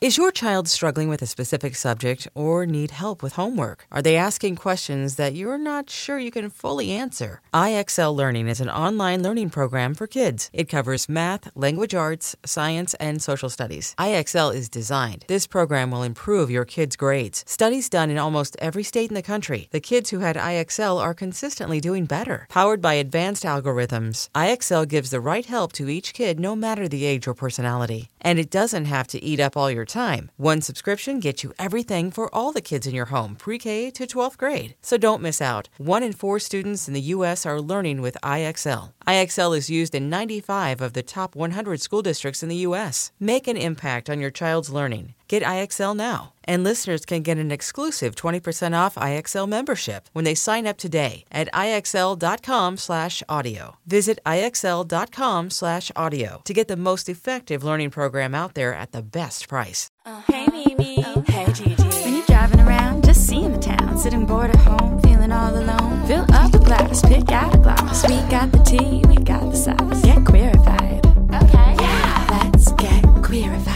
Is your child struggling with a specific subject or need help with homework? Are they asking questions that you're not sure you can fully answer? IXL Learning is an online learning program for kids. It covers math, language arts, science, and social studies. IXL is designed. This program will improve your kids' grades. Studies done in almost every state in the country. The kids who had IXL are consistently doing better. Powered by advanced algorithms, IXL gives the right help to each kid no matter the age or personality. And it doesn't have to eat up all your time. One subscription gets you everything for all the kids in your home, pre-K to 12th grade. So don't miss out. 1 in 4 students in the U.S. are learning with IXL. IXL is used in 95 of the top 100 school districts in the U.S. Make an impact on your child's learning. Get IXL now. And listeners can get an exclusive 20% off IXL membership when they sign up today at IXL.com/audio. Visit IXL.com/audio to get the most effective learning program out there at the best price. Hey, Mimi. Hey, Gigi. When you're driving around, just seeing the town, sitting bored at home, feeling all alone, fill up a glass, pick out a glass. We got the tea, we got the sauce. Get queerified. Okay. Yeah. Let's get queerified.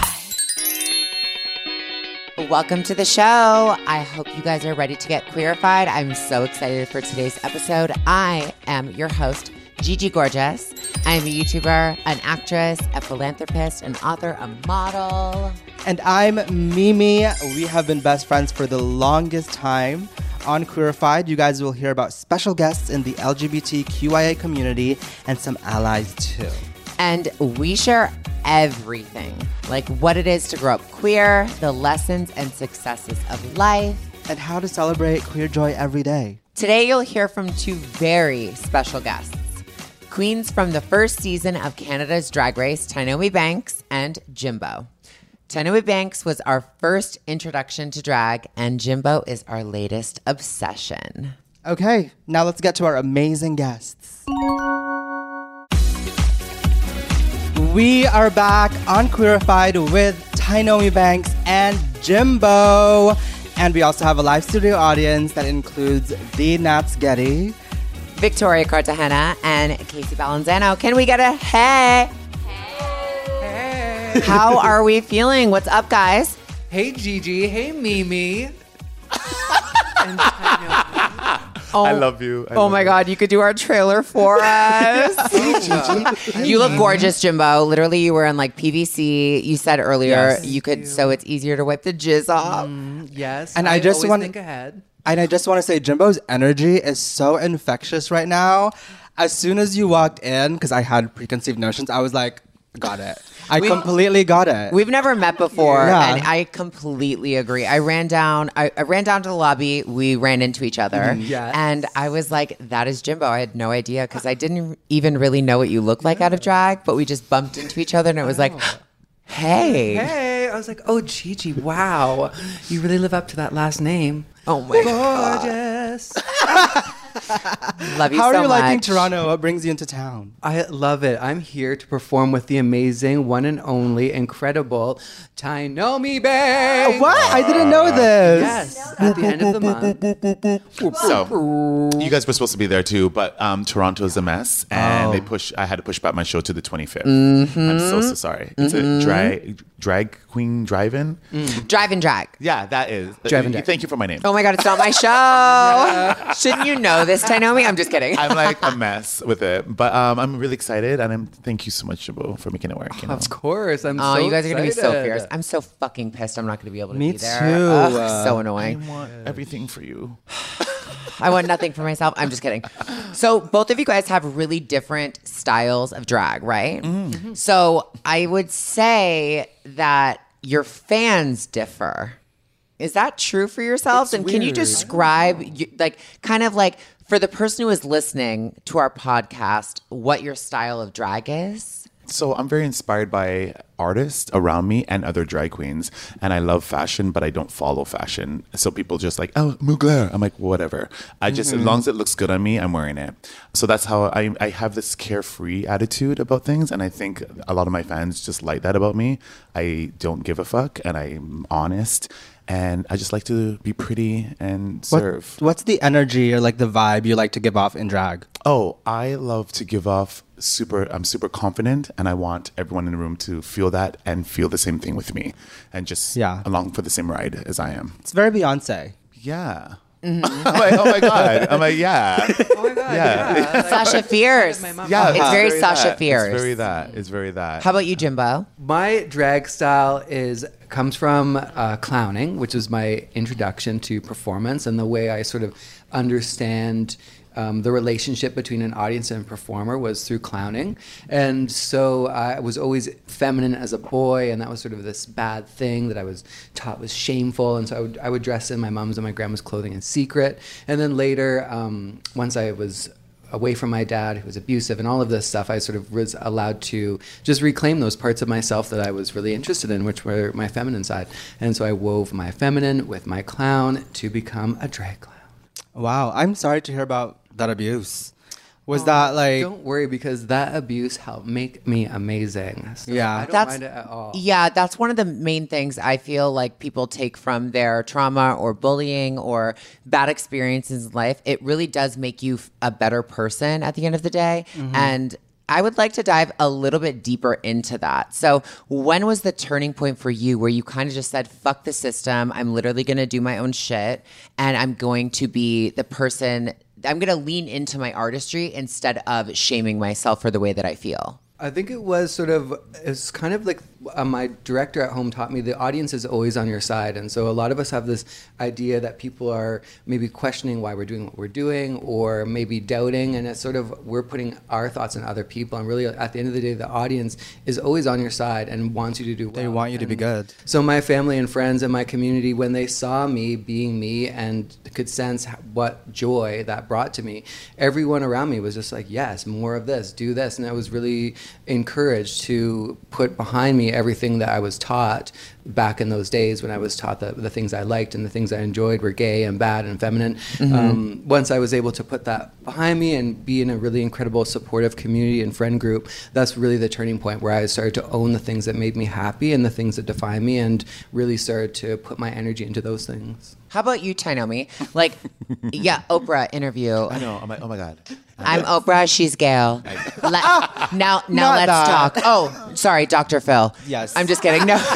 Welcome to the show. I hope you guys are ready to get queerified. I'm so excited for today's episode. I am your host, Gigi Gorgeous. I'm a YouTuber, an actress, a philanthropist, an author, a model. And I'm Mimi. We have been best friends for the longest time. On Queerified, you guys will hear about special guests in the LGBTQIA community and some allies too. And we share everything, like what it is to grow up queer, the lessons and successes of life, and how to celebrate queer joy every day. Today, you'll hear from 2 very special guests. Queens from the first season of Canada's Drag Race, Tynomi Banks and Jimbo. Tynomi Banks was our first introduction to drag, and Jimbo is our latest obsession. Okay, now let's get to our amazing guests. We are back on Queerified with Tynomi Banks and Jimbo. And we also have a live studio audience that includes the Nats Getty, Victoria Cartagena, and Casey Balanzano. Can we get a hey? Hey. How are we feeling? What's up, guys? Hey, Gigi. Hey, Mimi. And I love you. Oh my God, you could do our trailer for us. You look gorgeous, Jimbo. Literally, you were in like PVC. You said earlier you could, so it's easier to wipe the jizz off. Yes, and I just want to think ahead. And I just want to say, Jimbo's energy is so infectious right now. As soon as you walked in, because I had preconceived notions, I was like, got it. I completely got it. We've never met before, and I completely agree. I ran down to the lobby. We ran into each other, Yes. and I was like, that is Jimbo. I had no idea, because I didn't even really know what you looked like out of drag, but we just bumped into each other, and it was like, hey. Hey, I was like, oh, Gigi, wow. You really live up to that last name. Oh my Gorgeous. Love you so much. How are you liking Toronto? What brings you into town? I love it. I'm here to perform with the amazing, one and only, incredible Tynomi Banks. What? I didn't know this. Yes, at the end of the month. So, you guys were supposed to be there too, but Toronto's a mess, and I had to push back my show to the 25th. Mm-hmm. I'm so sorry. It's a drag queen drive-in. Drive-in drag. Yeah, that is. Drive-in drag. Thank you for my name. Oh my God, it's not my show. Shouldn't you know this, Tynomi? I'm just kidding. I'm like a mess with it, but I'm really excited, and thank you so much, Jimbo, for making it work. You know? Of course. I'm Oh, so you guys are going to be so excited. fierce. I'm so fucking pissed I'm not going to be able to Me be there. too. Ugh, so I annoying. want everything for you. I want nothing for myself. I'm just kidding. So both of you guys have really different styles of drag, right? Mm-hmm. So I would say that your fans differ. Is that true for yourselves? And can you describe, kind of like, for the person who is listening to our podcast, what your style of drag is? So I'm very inspired by artists around me and other drag queens. And I love fashion, but I don't follow fashion. So people just like, oh, Mugler. I'm like, whatever. I just, as long as it looks good on me, I'm wearing it. So that's how I have this carefree attitude about things. And I think a lot of my fans just like that about me. I don't give a fuck, and I'm honest. And I just like to be pretty and serve. What's the energy or like the vibe you like to give off in drag? Oh, I love to give off I'm super confident, and I want everyone in the room to feel that and feel the same thing with me and just along for the same ride as I am. It's very Beyonce. Yeah. I'm like, oh my God. I'm like, yeah. Oh my God. Yeah. Sasha Fierce. Yeah. It's very Sasha Fierce. It's very that. How about you, Jimbo? My drag style comes from clowning, which is my introduction to performance and the way I sort of understand the relationship between an audience and a performer was through clowning. And so I was always feminine as a boy, and that was sort of this bad thing that I was taught was shameful. And so I would dress in my mom's and my grandma's clothing in secret. And then later, once I was away from my dad, who was abusive, and all of this stuff, I sort of was allowed to just reclaim those parts of myself that I was really interested in, which were my feminine side. And so I wove my feminine with my clown to become a drag clown. Wow, I'm sorry to hear about that abuse. Was that like... Don't worry, because that abuse helped make me amazing. So Yeah. I don't mind it at all. Yeah, that's one of the main things I feel like people take from their trauma or bullying or bad experiences in life. It really does make you a better person at the end of the day. And I would like to dive a little bit deeper into that. So when was the turning point for you where you kind of just said, fuck the system, I'm literally going to do my own shit, and I'm going to be the person, I'm going to lean into my artistry instead of shaming myself for the way that I feel? I think it's kind of like my director at home taught me, the audience is always on your side. And so a lot of us have this idea that people are maybe questioning why we're doing what we're doing, or maybe doubting. And it's sort of, we're putting our thoughts on other people. And really, at the end of the day, the audience is always on your side and wants you to do well. They want you to be good. So my family and friends and my community, when they saw me being me and could sense what joy that brought to me, everyone around me was just like, yes, more of this, do this. And I was really encouraged to put behind me everything that I was taught back in those days, when I was taught that the things I liked and the things I enjoyed were gay and bad and feminine. Once I was able to put that behind me and be in a really incredible supportive community and friend group, that's really the turning point where I started to own the things that made me happy and the things that define me, and really started to put my energy into those things. How about you, Tainomi? Like, yeah, Oprah interview. I know. I'm like, oh my God. I'm Oprah, she's Gail. Now let's that. talk. Oh, sorry, Dr. Phil. Yes. I'm just kidding. No.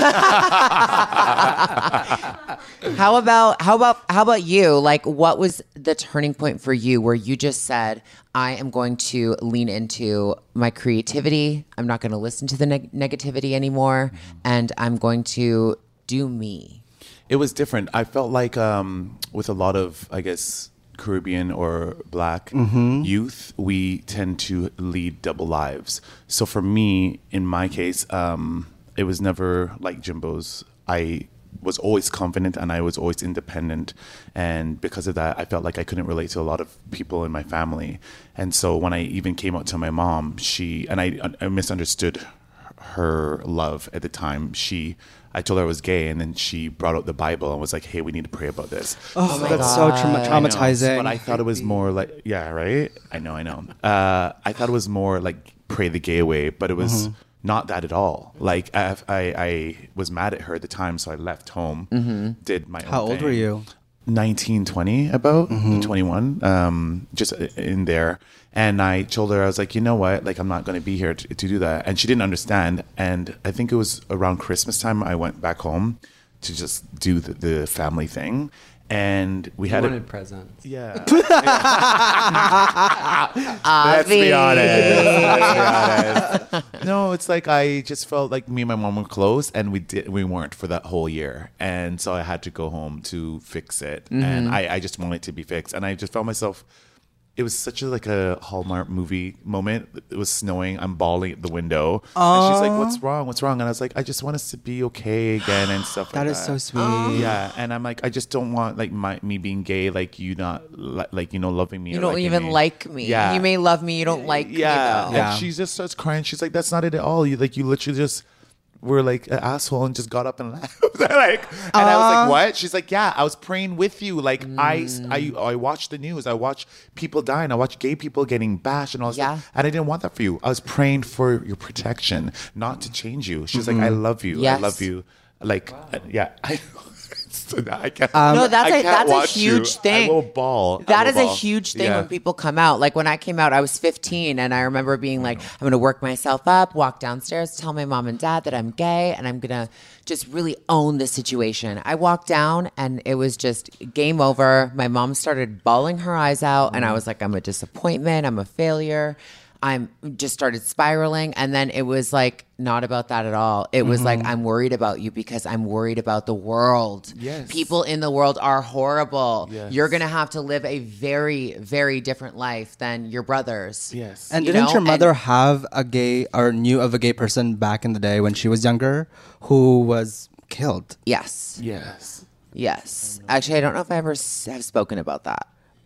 How about you? Like, what was the turning point for you where you just said, I am going to lean into my creativity. I'm not going to listen to the negativity anymore, and I'm going to do me. It was different. I felt like with a lot of, I guess, Caribbean or Black youth, we tend to lead double lives. So for me, in my case, it was never like Jimbo's. I was always confident and I was always independent. And because of that, I felt like I couldn't relate to a lot of people in my family. And so when I even came out to my mom, I misunderstood her love at the time. I told her I was gay, and then she brought out the Bible and was like, hey, we need to pray about this. Oh, that's so traumatizing. But I thought it was more like, yeah, right? I know. I thought it was more like pray the gay away, but it was not that at all. Like, I was mad at her at the time, so I left home, did my own thing. How old were you? 19, 20, about 21, just in there. And I told her, I was like, you know what? Like, I'm not going to be here to do that. And she didn't understand. And I think it was around Christmas time, I went back home to just do the family thing. And we had wanted presents. Yeah. Let's be honest. No, it's like I just felt like me and my mom were close, and we weren't for that whole year. And so I had to go home to fix it. And I just wanted it to be fixed. And I just felt myself, it was such a Hallmark movie moment. It was snowing. I'm bawling at the window. And she's like, what's wrong? What's wrong? And I was like, I just want us to be okay again and stuff like that. That is so sweet. Yeah. And I'm like, I just don't want like me being gay, like you not like, loving me. You don't even like me. Yeah. You may love me. You don't like me though. And she just starts crying. She's like, that's not it at all. You literally just were like an asshole and just got up and left. I was like, what? She's like, yeah, I was praying with you. Like I watched the news. I watched people dying. I watched gay people getting bashed and all this stuff. And I didn't want that for you. I was praying for your protection, not to change you. She was like, I love you. Yes. I love you. Like, yeah. I can't. No, that's I a can't that's a watch huge you. thing. I will bawl. That I is will a bawl. huge thing Yeah. when people come out. Like when I came out, I was 15, and I remember being like, I'm going to work myself up, walk downstairs, tell my mom and dad that I'm gay, and I'm going to just really own the situation. I walked down, and it was just game over. My mom started bawling her eyes out, and I was like, I'm a disappointment. I'm a failure. I'm just started spiraling, and then it was like not about that at all. It was like, I'm worried about you because I'm worried about the world. Yes. People in the world are horrible. Yes. You're gonna have to live a very, very different life than your brothers. Yes. And You didn't know, your mother and- have a gay or knew of a gay person back in the day when she was younger who was killed? Yes. Yes. Yes. Actually, I don't know if I ever have spoken about that.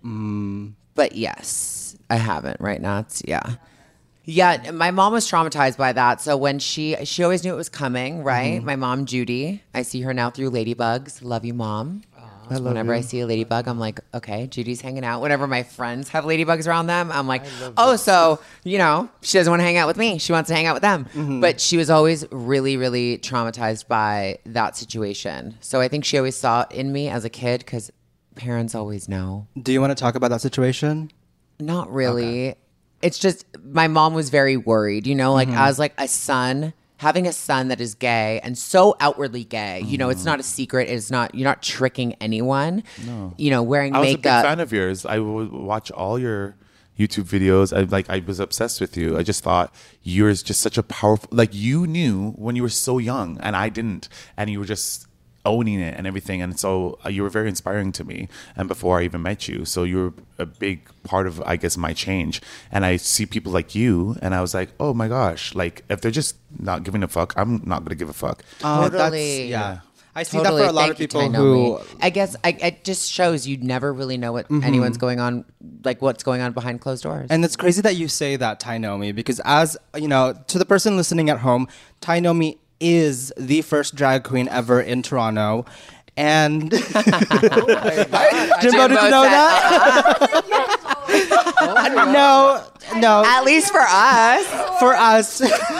But yes, I haven't. Right now, yeah. Yeah, my mom was traumatized by that. So when she always knew it was coming, right? My mom, Judy, I see her now through Ladybugs. Love you, Mom. So whenever I see a ladybug, I'm like, okay, Judy's hanging out. Whenever my friends have ladybugs around them, I'm like, oh, so, you know, she doesn't want to hang out with me. She wants to hang out with them. But she was always really, really traumatized by that situation. So I think she always saw it in me as a kid because parents always know. Do you want to talk about that situation? Not really. It's just my mom was very worried, you know, like as like a son, having a son that is gay and so outwardly gay, you know, it's not a secret. It's not, you're not tricking anyone, you know, wearing I was a big makeup. fan of yours. I would watch all your YouTube videos. I was obsessed with you. I just thought you're just such a powerful, like you knew when you were so young and I didn't, and you were just owning it and everything. And so you were very inspiring to me. And before I even met you, so you were a big part of, I guess, my change. And I see people like you and I was like, oh my gosh, like if they're just not giving a fuck, I'm not going to give a fuck. Totally. Yeah. I see Totally. that for a lot Thank of you, people Ty who... Nomi. I guess it just shows you never really know what anyone's going on, like what's going on behind closed doors. And it's crazy that you say that, Ty Nomi, because as, you know, to the person listening at home, Ty Nomi is the first drag queen ever in Toronto. And Jimbo, did you know that? No, At least for us. for us.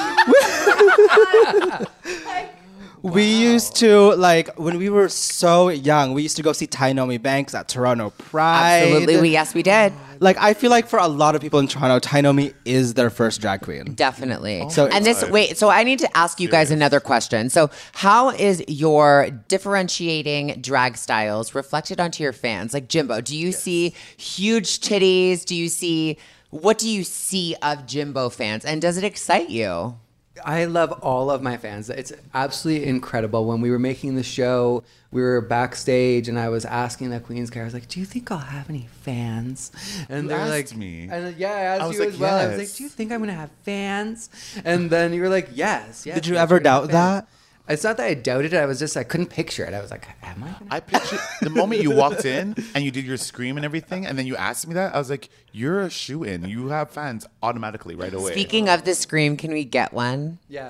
We used to, like, when we were so young, we used to go see Ty Nomi Banks at Toronto Pride. Absolutely. Yes, we did. Like, I feel like for a lot of people in Toronto, Ty Nomi is their first drag queen. Definitely. So- and this, wait, so I need to ask you guys another question. So, how is your differentiating drag styles reflected onto your fans? Like, Jimbo, do you see huge titties? What do you see of Jimbo fans? And does it excite you? I love all of my fans. It's absolutely incredible. When we were making the show, we were backstage, and I was asking the Queen's Care, I was like, "Do you think I'll have any fans?" And they're like, asked me. And yeah, I asked I was you like, as well. I was yes. like, "Do you think I'm gonna have fans?" And then you were like, "Yes." Did you yes, ever we're gonna have doubt fans." It's not that I doubted it. I was just, I couldn't picture it. I was like, "Am I gonna?" I pictured the moment you walked in and you did your scream and everything, and then you asked me that. I was like, "You're a shoe-in. You have fans automatically right away." Speaking of the scream, can we get one? Yeah.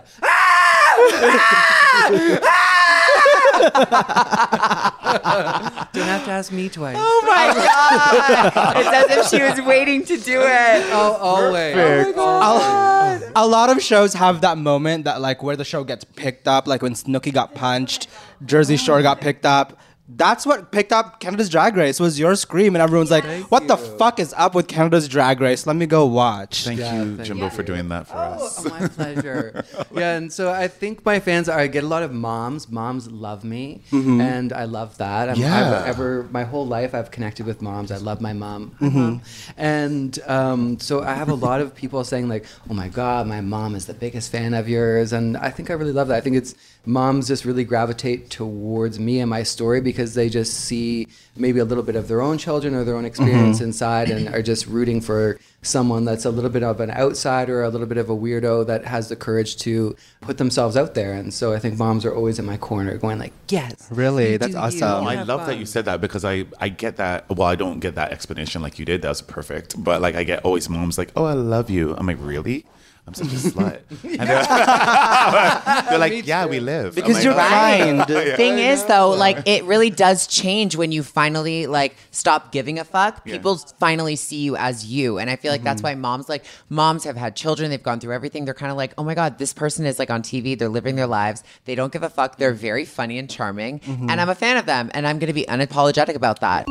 Don't have to ask me twice. Oh my God. It's as if she was waiting to do it. Oh, always. A lot of shows have that moment that, like, where the show gets picked up, like when Snooki got punched, Jersey Shore got picked up. That's what picked up Canada's Drag Race, was your scream, and everyone's like, what the fuck is up with Canada's Drag Race? Let me go watch. Thank Yeah, you, thank Jimbo, for doing that for us. Oh, my pleasure. Yeah, and so I think my fans I get a lot of moms. Moms love me, and I love that. My whole life I've connected with moms. I love my mom. Hi, Mom. And so I have a lot of people saying like, "Oh my God, my mom is the biggest fan of yours," and I think I really love that. I think it's moms just really gravitate towards me and my story because they just see maybe a little bit of their own children or their own experience inside and are just rooting for someone that's a little bit of an outsider, a little bit of a weirdo that has the courage to put themselves out there. And so I think moms are always in my corner going like, yes. Really? you That's do awesome. you, I have love that fun." you said that because I get that. Well, I don't get that explanation like you did. That was perfect. But like I get always moms like, "Oh, I love you." I'm like, really? I'm such a slut. And they're like, yeah, we live. Because I'm you're like, kind. Thing is, though, like it really does change when you finally like stop giving a fuck. Yeah. People finally see you as you, and I feel like that's why moms have had children. They've gone through everything. They're kind of like, oh my god, this person is like on TV. They're living their lives. They don't give a fuck. They're very funny and charming, and I'm a fan of them. And I'm going to be unapologetic about that.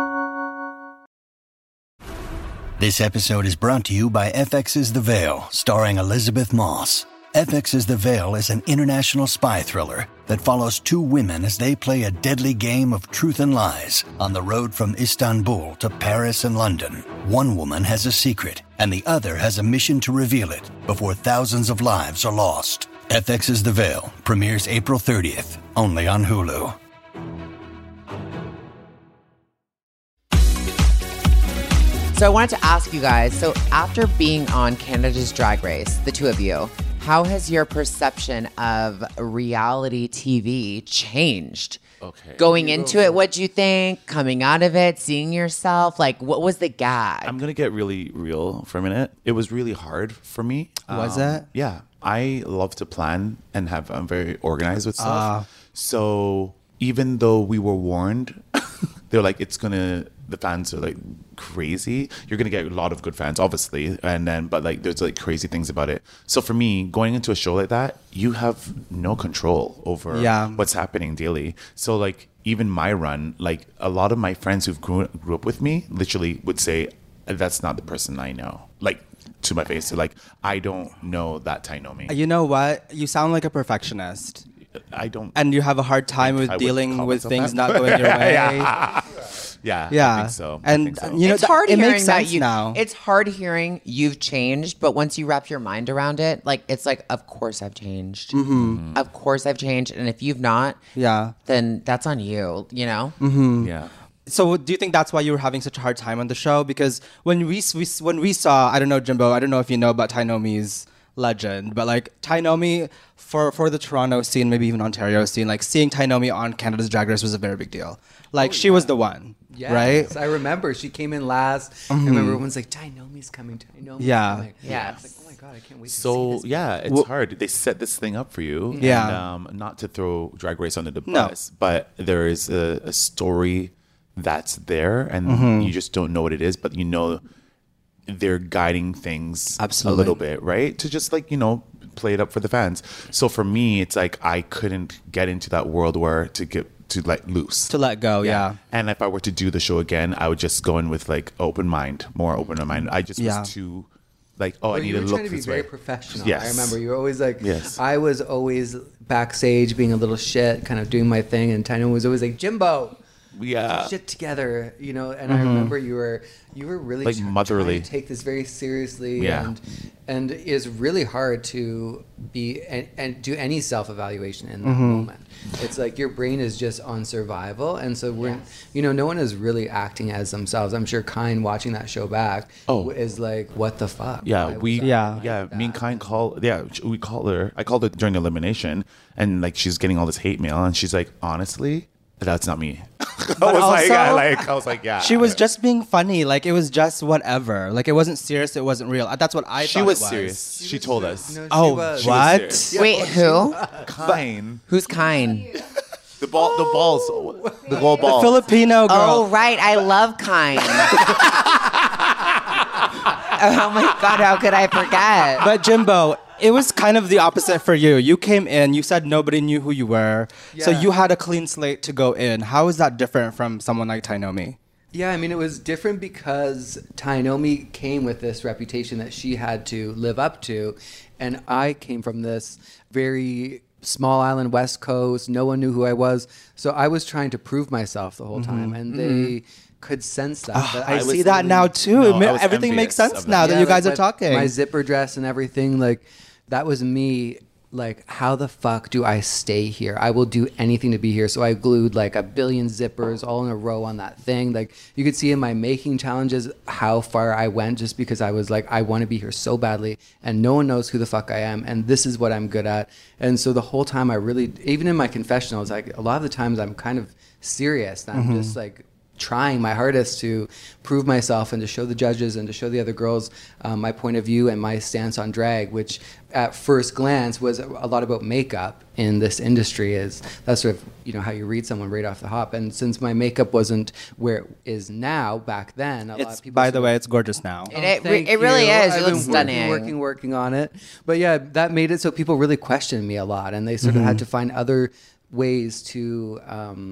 This episode is brought to you by FX's The Veil, starring Elizabeth Moss. FX's The Veil is an international spy thriller that follows two women as they play a deadly game of truth and lies on the road from Istanbul to Paris and London. One woman has a secret, and the other has a mission to reveal it before thousands of lives are lost. FX's The Veil premieres April 30th, only on Hulu. So I wanted to ask you guys, so after being on Canada's Drag Race, the two of you, how has your perception of reality TV changed? Okay. Going into it, what'd you think? Coming out of it, seeing yourself? Like, what was the gag? I'm going to get really real for a minute. It was really hard for me. Was it? Yeah. I love to plan and I'm very organized with stuff. So even though we were warned, they're like, the fans are like crazy. You're going to get a lot of good fans, obviously. But like, there's like crazy things about it. So for me, going into a show like that, you have no control over what's happening daily. So like, even my run, like a lot of my friends who grew up with me literally would say, that's not the person I know. Like, to my face. So like, I don't know that Tainomi. You know what? You sound like a perfectionist. I don't. And you have a hard time with would dealing call with myself things that. not going your way. Yeah, Yeah. I think so. And I think so. you know, it's hard it hearing makes that sense you. now. It's hard hearing you've changed, but once you wrap your mind around it, like it's like, of course I've changed. Mm-hmm. Of course I've changed, and if you've not, then that's on you. You know. Mm-hmm. Yeah. So do you think that's why you were having such a hard time on the show? Because when we saw, I don't know, Jimbo, I don't know if you know about Tainomi's legend, but like Tainomi for the Toronto scene, maybe even Ontario scene, like seeing Tainomi on Canada's Drag Race was a very big deal. Like she was the one, right? I remember she came in last. I remember everyone's like, Tainomi's coming, Tainomi. Yeah. I'm like, Yeah. It's like, oh my god, I can't wait to see So this. yeah, it's hard. They set this thing up for you. Yeah. And, not to throw Drag Race under the No. bus, but there is a story that's there, and you just don't know what it is, but you know they're guiding things Absolutely. a little bit, right? To just like, play it up for the fans. So for me, it's like I couldn't get into that world where to let loose. To let go, yeah. And if I were to do the show again, I would just go in with like more open mind. I just was too like, I need you to were look trying to be this very way. professional. Yes. I remember you were always like, Yes. I was always backstage being a little shit, kind of doing my thing, and Tainomi was always like, Jimbo, Yeah. shit together, and I remember you were really Like motherly. trying to take this very seriously, Yeah. and it's really hard to be and do any self-evaluation in that moment. It's like your brain is just on survival, and so no one is really acting as themselves. I'm sure Kine watching that show back is like, what the fuck? Yeah, Why was I like me and that? Kine we called her. I called her during elimination, and like she's getting all this hate mail, and she's like, honestly, that's not me. I was like, yeah. She was just being funny. Like it was just whatever. Like it wasn't serious. It wasn't real. That's what I thought. She was it was serious. She told us. No, she Oh, was. what? serious. Wait, who? Kine. Who's kind? The gold balls. Filipino girl. Oh, right. I love kind. Oh my god, how could I forget? But Jimbo, it was kind of the opposite for you. You came in, you said nobody knew who you were. So Yeah. you had a clean slate to go in. How is that different from someone like Tainomi? Yeah, I mean, it was different because Tainomi came with this reputation that she had to live up to. And I came from this very small island West Coast. No one knew who I was. So I was trying to prove myself the whole time. And they could sense that. that I was see that really- now too. No, I was Everything makes envious sense of now that. that you guys like are talking. My zipper dress and everything, like, that was me. Like, how the fuck do I stay here? I will do anything to be here. So I glued like a billion zippers all in a row on that thing. Like, you could see in my making challenges how far I went just because I was like, I want to be here so badly and no one knows who the fuck I am. And this is what I'm good at. And so the whole time I really, even in my confessionals, like a lot of the times I'm kind of serious. And I'm just like trying my hardest to prove myself and to show the judges and to show the other girls my point of view and my stance on drag, which at first glance was a lot about makeup in this industry. Is that's sort of, you know, how you read someone right off the hop. And since my makeup wasn't where it is now, back then, a lot of people... By the way, it's gorgeous now. It really is. You look stunning. Working on it. But yeah, that made it so people really questioned me a lot, and they sort of had to find other ways to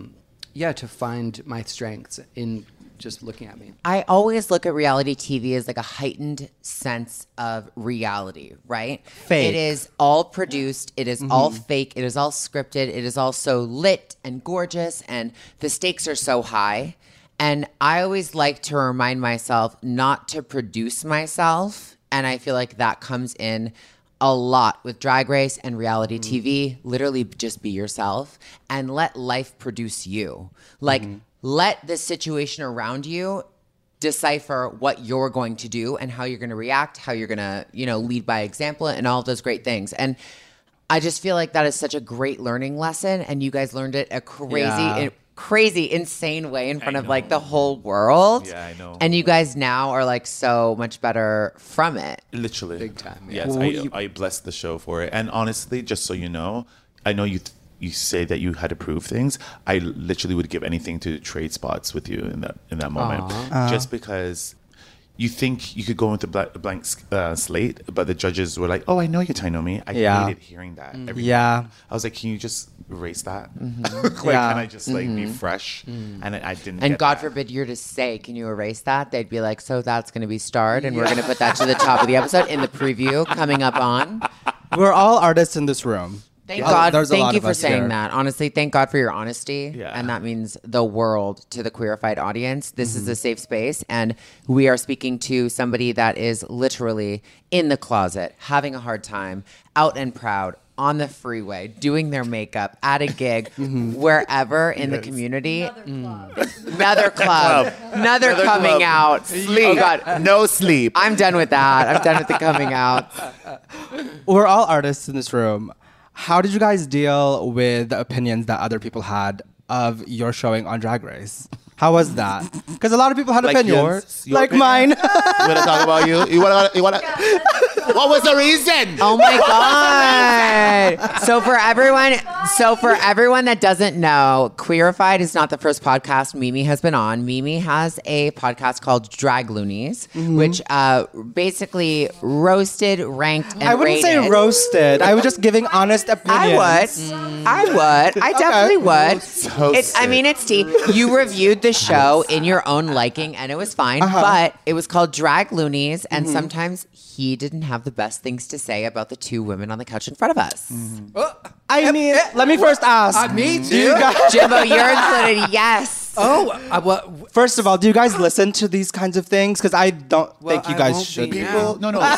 to find my strengths in just looking at me. I always look at reality TV as like a heightened sense of reality, right? Fake. It is all produced. It is all fake. It is all scripted. It is all so lit and gorgeous, and the stakes are so high. And I always like to remind myself not to produce myself, and I feel like that comes in a lot with Drag Race and reality TV. Literally just be yourself and let life produce you. Like, let the situation around you decipher what you're going to do and how you're going to react, how you're going to, you know, lead by example and all of those great things. And I just feel like that is such a great learning lesson. And you guys learned it a crazy, insane way in front of like the whole world. Yeah, I know. And you guys now are like so much better from it. Literally. Big time, Yes, yeah. I bless the show for it. And honestly, just so you know you say that you had to prove things. I literally would give anything to trade spots with you in that moment. Just because you think you could go into blank slate, but the judges were like, "Oh, I know you, Tainomi." I hated hearing that. I was like, "Can you just erase that? Like, can I just like be fresh?" And I didn't. And get God that. forbid you're to say, "Can you erase that?" They'd be like, "So that's going to be starred, and we're going to put that to the top of the episode in the preview coming up on." We're all artists in this room. Thank God. There's a lot Thank you of for us saying here. that. Honestly, thank God for your honesty. Yeah. And that means the world to the queerified audience. This is a safe space. And we are speaking to somebody that is literally in the closet, having a hard time, out and proud, on the freeway, doing their makeup, at a gig, wherever in the community. Another club. Another coming out. Sleep. God. No sleep. I'm done with that. I'm done with the coming out. We're all artists in this room. How did you guys deal with the opinions that other people had of your showing on Drag Race? How was that? Because a lot of people had Like opinions. yours? Your Like opinion? mine. You want to talk about you? You want to? What was the reason? Oh my God. So for everyone that doesn't know, Queerified is not the first podcast Mimi has been on. Mimi has a podcast called Drag Loonies, which basically roasted, ranked, and I wouldn't say rated. roasted. I was just giving honest opinions. I would. I definitely would. So It's tea. You reviewed the show in your own liking, and it was fine. But it was called Drag Loonies, and sometimes he didn't have the best things to say about the two women on the couch in front of us. I mean, let me first ask. Me Do you too. guys, Jimbo, you're included. Yes. What? first of all, do you guys listen to these kinds of things? Because I don't think you I guys won't should. be People, no. No,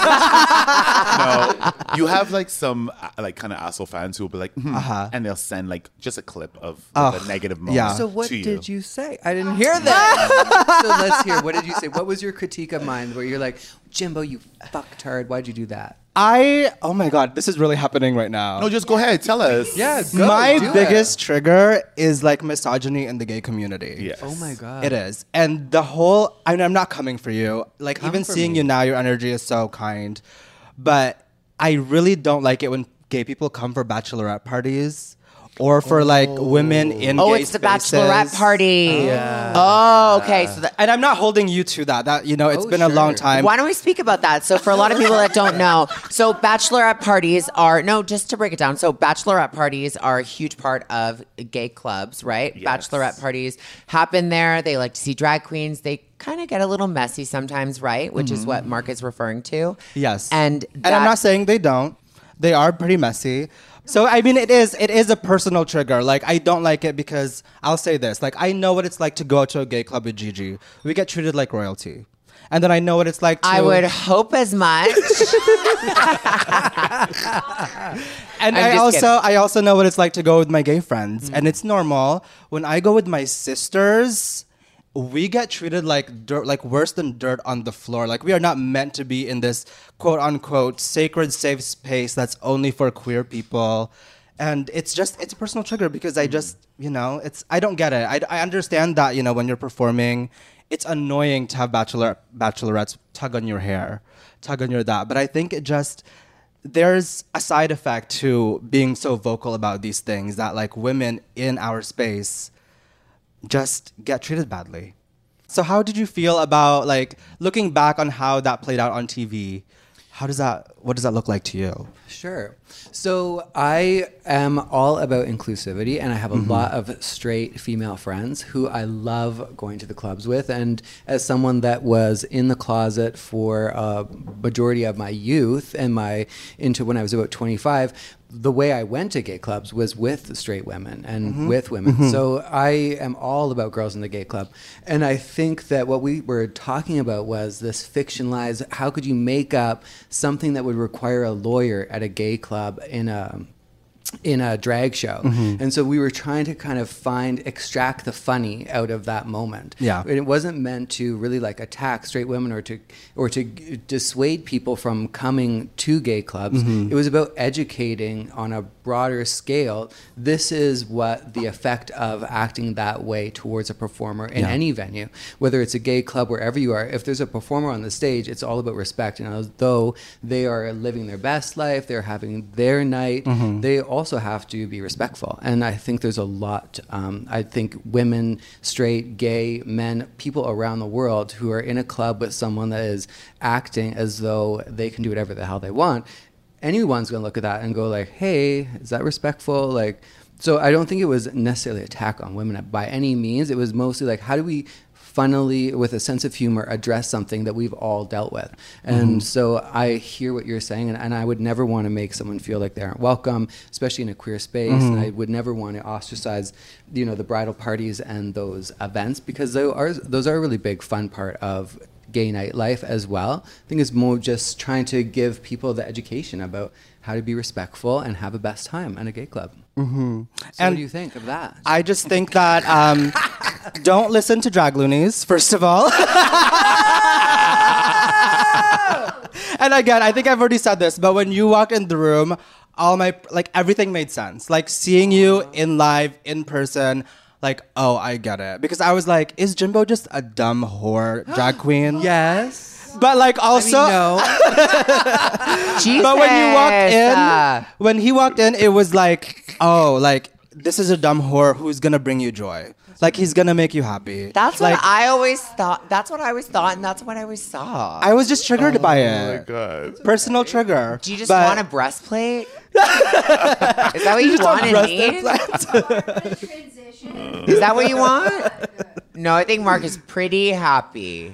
you have like some like kind of asshole fans who will be like, and they'll send like just a clip of the negative moment. yeah. So what to did you say? I didn't hear that. So let's hear. What did you say? What was your critique of mine where you're like, Jimbo, you fucktard. Why'd you do that? Oh my God, this is really happening right now. No, just go ahead. Tell us. Yeah, go, My do biggest trigger is like misogyny in the gay community. Yes. Oh my God. It is. And the whole, I'm not coming for you. Like, Come even for seeing me. you now, your energy is so kind. But I really don't like it when gay people come for bachelorette parties or for like women in Oh, gay it's the spaces. bachelorette party. Oh, okay. So And I'm not holding you to that. That, you know, it's been a long time. why don't we speak about that? So for a lot of people that don't know, so bachelorette parties are, just to break it down. So bachelorette parties are a huge part of gay clubs, right? Yes. Bachelorette parties happen there. They like to see drag queens. They kind of get a little messy sometimes, right? Which is what Mark is referring to. Yes. And I'm not saying they don't. They are pretty messy. So, I mean, it is a personal trigger. Like, I don't like it because I'll say this. Like, I know what it's like to go to a gay club with Gigi. We get treated like royalty. And then I know what it's like to... I would hope as much. And I'm just I also know what it's like to go with my gay friends. And it's normal. When I go with my sisters, we get treated like dirt, like worse than dirt on the floor. Like, we are not meant to be in this quote unquote sacred safe space that's only for queer people. And it's a personal trigger because I just, I don't get it. I understand that, when you're performing, it's annoying to have bachelorettes tug on your hair, tug on your that. But I think there's a side effect to being so vocal about these things that like women in our space just get treated badly. So how did you feel about like looking back on how that played out on TV? What does that look like to you? Sure. So I am all about inclusivity, and I have a lot of straight female friends who I love going to the clubs with. And as someone that was in the closet for a majority of my youth and into when I was about 25, the way I went to gay clubs was with straight women and with women. So I am all about girls in the gay club. And I think that what we were talking about was this fictionalized, how could you make up something that would require a lawyer at a gay club in a drag show. And so we were trying to kind of extract the funny out of that moment. Yeah. And it wasn't meant to really like attack straight women or to dissuade people from coming to gay clubs. It was about educating on a broader scale. This is what the effect of acting that way towards a performer in any venue, whether it's a gay club, wherever you are. If there's a performer on the stage, it's all about respect. And although they are living their best life, they're having their night, they also have to be respectful. And I think there's a lot, I think women, straight, gay, men, people around the world who are in a club with someone that is acting as though they can do whatever the hell they want, anyone's going to look at that and go like, hey, is that respectful? Like, so I don't think it was necessarily an attack on women by any means. It was mostly like, how do we funnily, with a sense of humor, address something that we've all dealt with? And so I hear what you're saying, and I would never want to make someone feel like they aren't welcome, especially in a queer space. And I would never want to ostracize, the bridal parties and those events, because those are a really big fun part of gay nightlife as well. I think it's more just trying to give people the education about how to be respectful and have a best time at a gay club. So And what do you think of that? I just think that don't listen to drag loonies, first of all. And again, I think I've already said this, but when you walked in the room, everything made sense. Like seeing you in live, in person, like, oh, I get it. Because I was like, is Jimbo just a dumb whore drag queen? Yes. But like also, no. But when he walked in, it was like, oh, like this is a dumb whore who's gonna bring you joy. Like he's gonna make you happy. That's like, what I always thought. That's what I always thought, and that's what I always saw. I was just triggered by it. Oh my God. Personal trigger. Do you just want a breastplate? Is that what you want and need? Is that what you want? No, I think Mark is pretty happy.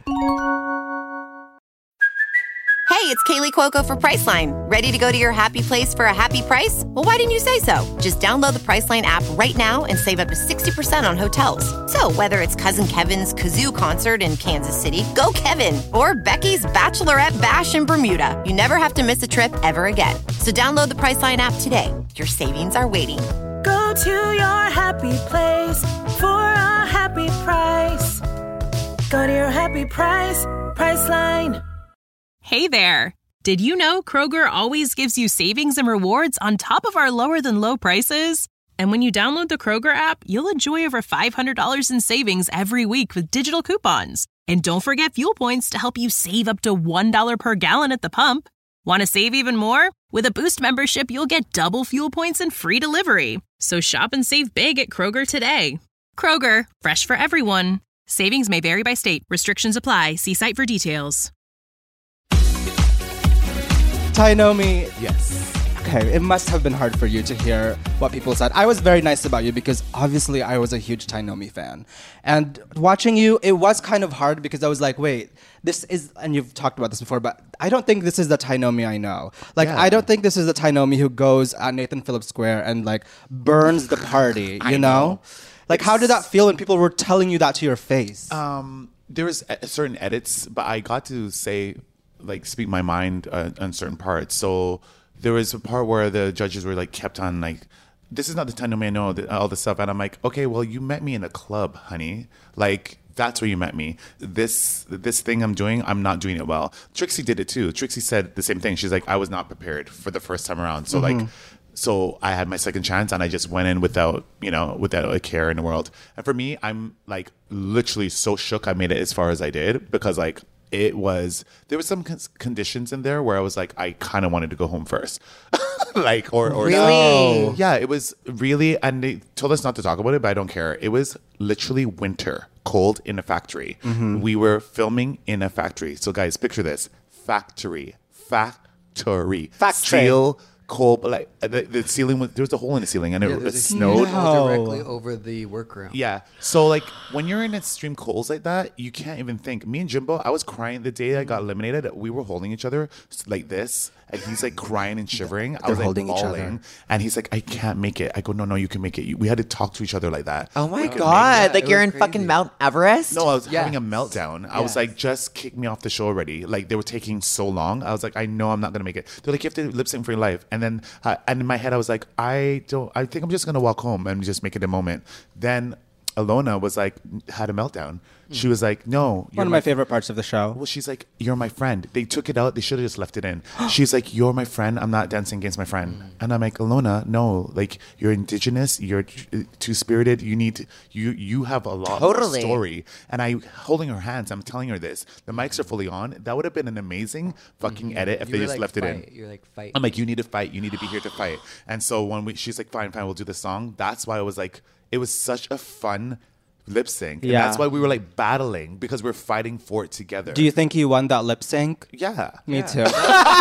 Hey, it's Kaylee Cuoco for Priceline. Ready to go to your happy place for a happy price? Well, why didn't you say so? Just download the Priceline app right now and save up to 60% on hotels. So whether it's Cousin Kevin's Kazoo Concert in Kansas City, go Kevin, or Becky's Bachelorette Bash in Bermuda, you never have to miss a trip ever again. So download the Priceline app today. Your savings are waiting. Go to your happy place for a happy price. Go to your happy price, Priceline. Hey there! Did you know Kroger always gives you savings and rewards on top of our lower than low prices? And when you download the Kroger app, you'll enjoy over $500 in savings every week with digital coupons. And don't forget fuel points to help you save up to $1 per gallon at the pump. Want to save even more? With a Boost membership, you'll get double fuel points and free delivery. So shop and save big at Kroger today. Kroger, fresh for everyone. Savings may vary by state. Restrictions apply. See site for details. Tainomi, Yes. okay, it must have been hard for you to hear what people said. I was very nice about you because obviously I was a huge Tainomi fan. And watching you, it was kind of hard because I was like, wait, this is, and you've talked about this before, but I don't think this is the Tainomi I know. Like, I don't think this is the Tainomi who goes at Nathan Phillips Square and like burns the party, you know? Like, how did that feel when people were telling you that to your face? There was certain edits, but I got to say, like, speak my mind on certain parts. So there was a part where the judges were like kept on like, this is not the Tainomi I know, all this stuff. And I'm like, okay, well, you met me in a club, honey. Like, that's where you met me. This thing I'm doing, I'm not doing it well. Trixie did it too. Trixie said the same thing. She's like, I was not prepared for the first time around. So like, so I had my second chance, and I just went in without a care in the world. And for me, I'm like literally so shook I made it as far as I did, because like there was some conditions in there where I was like, I kind of wanted to go home first. Like, or really? No. Yeah, it was really, and they told us not to talk about it, but I don't care. It was literally winter, cold in a factory. We were filming in a factory. So guys, picture this. Factory. Steel, cold, like the ceiling there was a hole in the ceiling, and it snowed directly over the workroom. Yeah. So like when you're in extreme colds like that, you can't even think. Me and Jimbo, I was crying the day I got eliminated. We were holding each other like this, and he's like crying and shivering. I was like holding each bawling, other. and he's like, I can't make it. I go, no, you can make it. We had to talk to each other like that. Oh my God. Like you're in fucking Mount Everest? No, I was having a meltdown. I was like, just kick me off the show already. Like they were taking so long. I was like, I know I'm not gonna make it. They're like, you have to lip sync for your life. And then and in my head I was like, I think I'm just gonna walk home and just make it a moment. Then Alona was like, had a meltdown. She was like, no. One of my favorite parts of the show. Well, she's like, you're my friend. They took it out. They should have just left it in. She's like, you're my friend. I'm not dancing against my friend. And I'm like, Alona, no. Like, you're indigenous. You're two-spirited. You have a lot of story. And I holding her hands. I'm telling her this. The mics are fully on. That would have been an amazing fucking edit if they just left it in. You're like, fight. I'm like, you need to fight. You need to be here to fight. And so when she's like, fine, we'll do the song. That's why I was like, it was such a fun lip sync. And that's why we were like battling, because we're fighting for it together. Do you think you won that lip sync? Yeah. Me too. At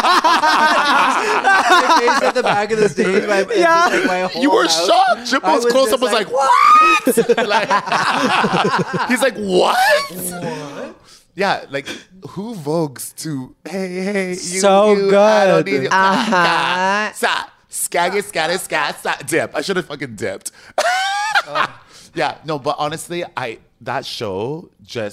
the back of the stage. You were shocked. Jimbo's close up was like, what? He's like, what? Yeah, like who vogues to hey so good. I don't need scat dip. I should have fucking dipped. Yeah, no, but honestly, that show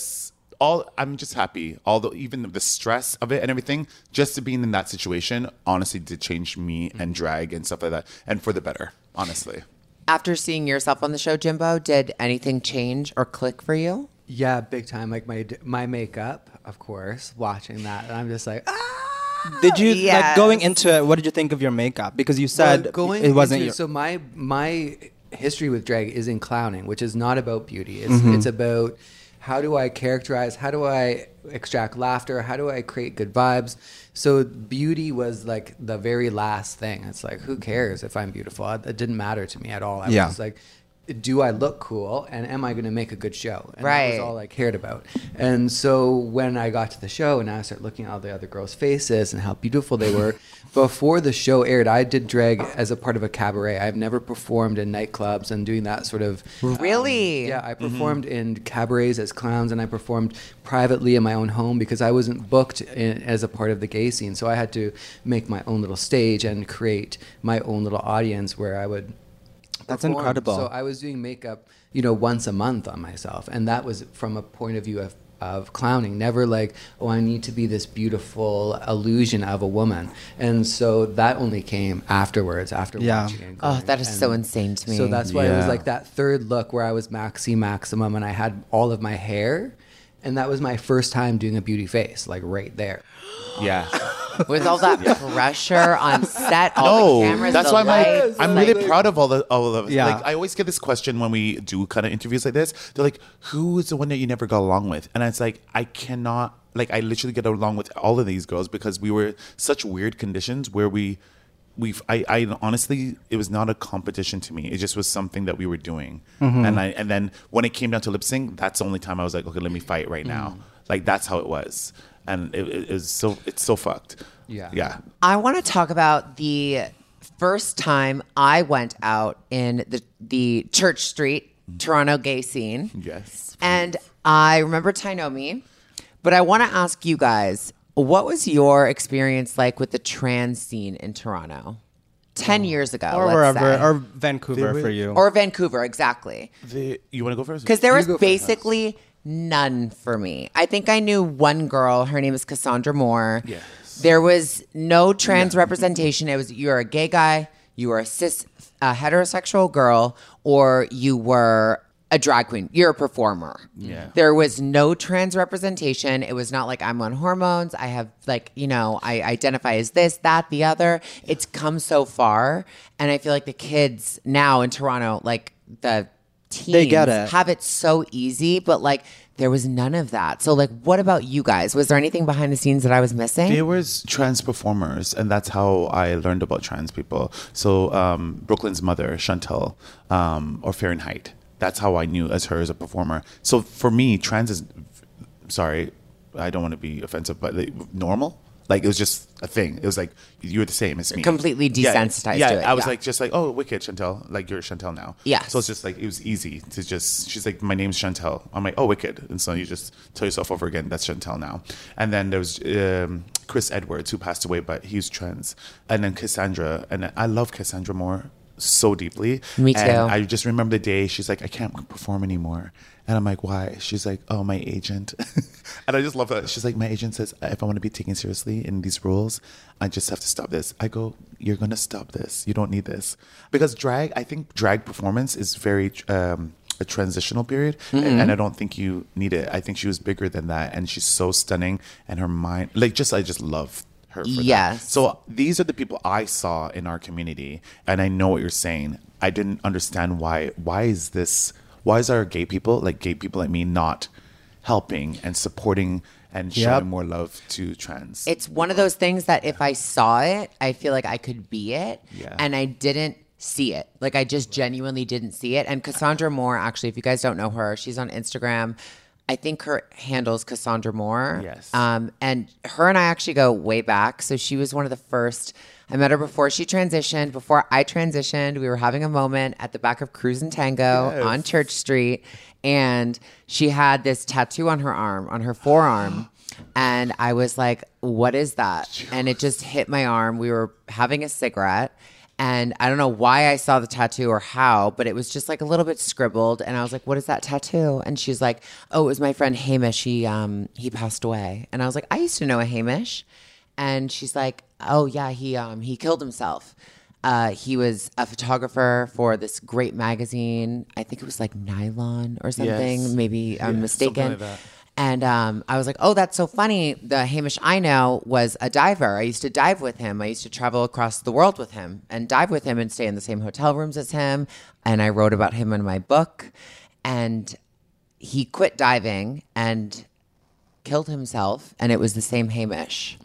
I'm just happy. Although even the stress of it and everything, just to being in that situation, honestly, did change me and drag and stuff like that, and for the better, honestly. After seeing yourself on the show, Jimbo, did anything change or click for you? Yeah, big time. Like my makeup, of course, watching that, and I'm just like, ah! Did you like going into it? What did you think of your makeup? Because you said it wasn't. So my history with drag is in clowning, which is not about beauty. It's about how do I characterize, how do I extract laughter, how do I create good vibes. So beauty was like the very last thing. It's like, who cares if I'm beautiful? It didn't matter to me at all. I was just like, do I look cool, and am I going to make a good show? And that was all I cared about. And so when I got to the show and I started looking at all the other girls' faces and how beautiful they were, before the show aired, I did drag as a part of a cabaret. I've never performed in nightclubs and doing that sort of... Really? Yeah, I performed in cabarets as clowns, and I performed privately in my own home because I wasn't booked as a part of the gay scene. So I had to make my own little stage and create my own little audience where I would... That's incredible. So I was doing makeup, once a month on myself. And that was from a point of view of clowning. Never like, oh, I need to be this beautiful illusion of a woman. And so that only came afterwards, after watching it. Oh, that is so insane to me. So that's why it was like that third look where I was Maxi Maximum and I had all of my hair. And that was my first time doing a beauty face, like right there. Yeah. With all that pressure on set, all the cameras, that's the why lights, I'm really proud of all of Yeah. Like, I always get this question when we do kind of interviews like this. They're like, who is the one that you never got along with? And it's like, I cannot, like, I literally get along with all of these girls because we were such weird conditions where I honestly, it was not a competition to me. It just was something that we were doing. And then when it came down to lip sync, that's the only time I was like, okay, let me fight right now. Like, that's how it was. And it's so fucked. Yeah. I want to talk about the first time I went out in the Church Street, Toronto gay scene. Yes. And I remember Tainomi, but I want to ask you guys, what was your experience like with the trans scene in Toronto 10 years ago? Or let's wherever, say. or Vancouver for you. Or Vancouver, exactly. You want to go first? Because there was basically none for me. I think I knew one girl. Her name is Cassandra Moore. Yes. There was no trans representation. It was, you're a gay guy, you were a cis heterosexual girl, or you were a drag queen. You're a performer. Yeah. There was no trans representation. It was not like I'm on hormones. I have like, I identify as this, that, the other. It's come so far. And I feel like the kids now in Toronto, like the teens They get it. have it so easy, but like there was none of that. So like, what about you guys? Was there anything behind the scenes that I was missing? There was trans performers, and that's how I learned about trans people. So Brooklyn's mother, Chantel, or Fahrenheit. That's how I knew as her as a performer. So for me, trans is, sorry, I don't want to be offensive, but like, normal. Like it was just a thing. It was like you're the same as me. Completely desensitized yeah, to it. I was yeah. like just like, oh, wicked Chantel, like you're Chantel now. Yeah. So it's just like it was easy to just. She's like, my name's Chantel. I'm like, oh, wicked, and so you just tell yourself over again, that's Chantel now. And then there was Chris Edwards, who passed away, but he's trans. And then Cassandra, and I love Cassandra Moore so deeply. Me too. And I just remember the day she's like, I can't perform anymore. And I'm like, why? She's like, oh, my agent. And I just love that. She's like, my agent says, if I want to be taken seriously in these roles, I just have to stop this. I go, you're going to stop this. You don't need this. Because I think drag performance is very a transitional period. And I don't think you need it. I think she was bigger than that. And she's so stunning. And her mind, I just love her for that. So these are the people I saw in our community. And I know what you're saying. I didn't understand why is our gay people like me not helping and supporting and showing more love to trans? It's one of those things that if I saw it, I feel like I could be it. Yeah. And I didn't see it. Like I just genuinely didn't see it. And Cassandra Moore, actually, if you guys don't know her, she's on Instagram. I think her handle's Cassandra Moore. Yes. And her and I actually go way back. So she was one of the first. I met her before she transitioned. Before I transitioned, we were having a moment at the back of Cruise and Tango on Church Street. And she had this tattoo on her arm, on her forearm. And I was like, what is that? And it just hit my arm. We were having a cigarette. And I don't know why I saw the tattoo or how, but it was just like a little bit scribbled. And I was like, what is that tattoo? And she's like, oh, it was my friend Hamish. He passed away. And I was like, I used to know a Hamish. And she's like, oh yeah, he killed himself. He was a photographer for this great magazine. I think it was like Nylon or something. Yes. Maybe I'm mistaken. Something like that. And I was like, oh, that's so funny. The Hamish I know was a diver. I used to dive with him. I used to travel across the world with him and dive with him and stay in the same hotel rooms as him. And I wrote about him in my book. And he quit diving and killed himself. And it was the same Hamish.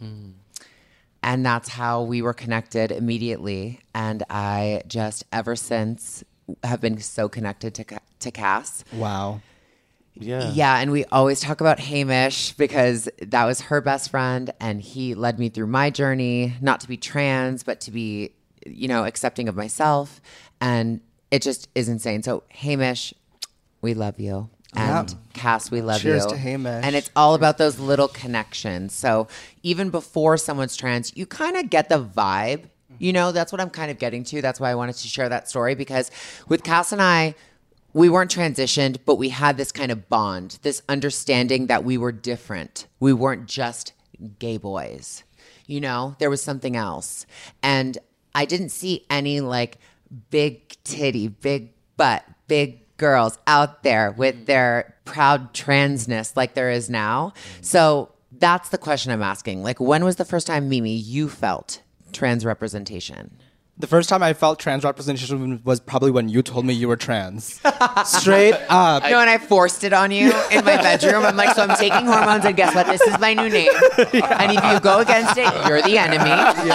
And that's how we were connected immediately. And I just ever since have been so connected to Cass. Wow. Yeah, and we always talk about Hamish because that was her best friend, and he led me through my journey, not to be trans, but to be, accepting of myself, and it just is insane. So Hamish, we love you. And Cass, we love you. Cheers to Hamish. And it's all about those little connections. So even before someone's trans, you kind of get the vibe. That's what I'm kind of getting to. That's why I wanted to share that story, because with Cass and I, we weren't transitioned, but we had this kind of bond, this understanding that we were different. We weren't just gay boys. There was something else. And I didn't see any like big titty, big butt, big girls out there with their proud transness like there is now. So that's the question I'm asking. Like, when was the first time, Mimi, you felt trans representation? The first time I felt trans representation was probably when you told me you were trans. Straight up. No, and I forced it on you in my bedroom. I'm like, so I'm taking hormones, and guess what? This is my new name. And if you go against it, you're the enemy.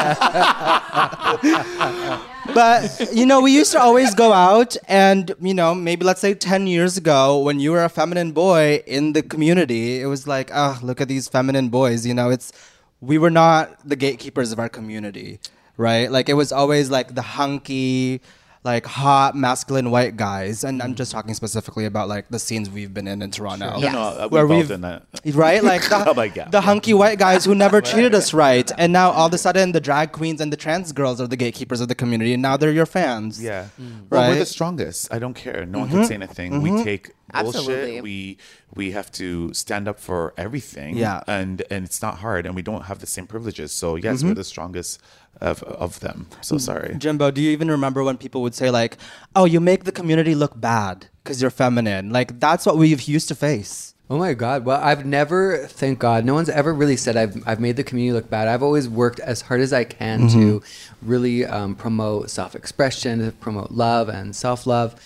But, we used to always go out and, maybe let's say 10 years ago when you were a feminine boy in the community, it was like, oh, look at these feminine boys. We were not the gatekeepers of our community. Right? Like it was always like the hunky, like hot, masculine white guys. And I'm just talking specifically about like the scenes we've been in Toronto. Sure. Yes. No, we're involved in that. Right? Like the hunky white guys who never treated us right. And now all of a sudden the drag queens and the trans girls are the gatekeepers of the community. And now they're your fans. Yeah. Right? Well, we're the strongest. I don't care. No one can say anything. We take Absolutely. bullshit. We have to stand up for everything. Yeah. And it's not hard, and we don't have the same privileges. So yes, we're the strongest of them. So sorry. Jimbo, do you even remember when people would say like, "Oh, you make the community look bad because you're feminine"? Like that's what we've used to face. Oh my God. Well, I've never, thank God, no one's ever really said I've made the community look bad. I've always worked as hard as I can to really promote self-expression, to promote love and self-love.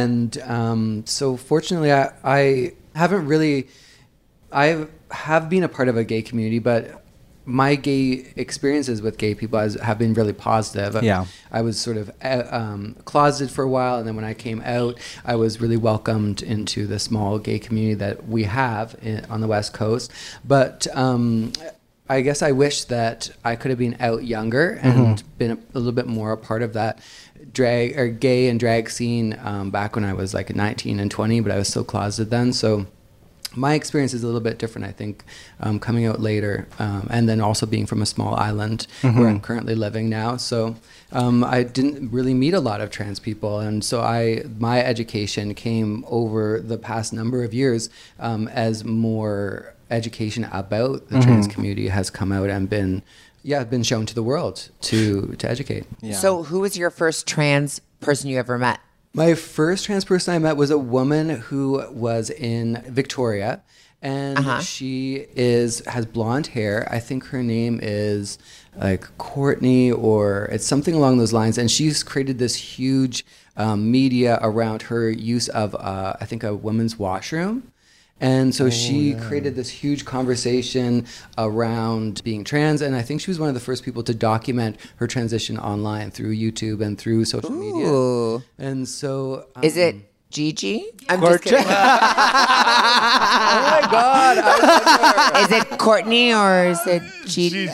And so fortunately, I haven't really, I have been a part of a gay community, but my gay experiences with gay people have been really positive. Yeah. I was sort of closeted for a while, and then when I came out, I was really welcomed into the small gay community that we have on the West Coast. But I guess I wish that I could have been out younger and been a little bit more a part of that drag or gay and drag scene back when I was like 19 and 20, but I was so closeted then. So my experience is a little bit different, I think, coming out later, and then also being from a small island where I'm currently living now. So I didn't really meet a lot of trans people, and so my education came over the past number of years as more education about the trans community has come out and been shown to the world to educate. Yeah. So who was your first trans person you ever met? My first trans person I met was a woman who was in Victoria, and she has blonde hair. I think her name is like Courtney, or it's something along those lines. And she's created this huge media around her use of, I think, a women's washroom. And so she created this huge conversation around being trans. And I think she was one of the first people to document her transition online through YouTube and through social media. And so... is it Gigi? I'm just kidding. Oh my God. Is it Courtney or is it Gigi?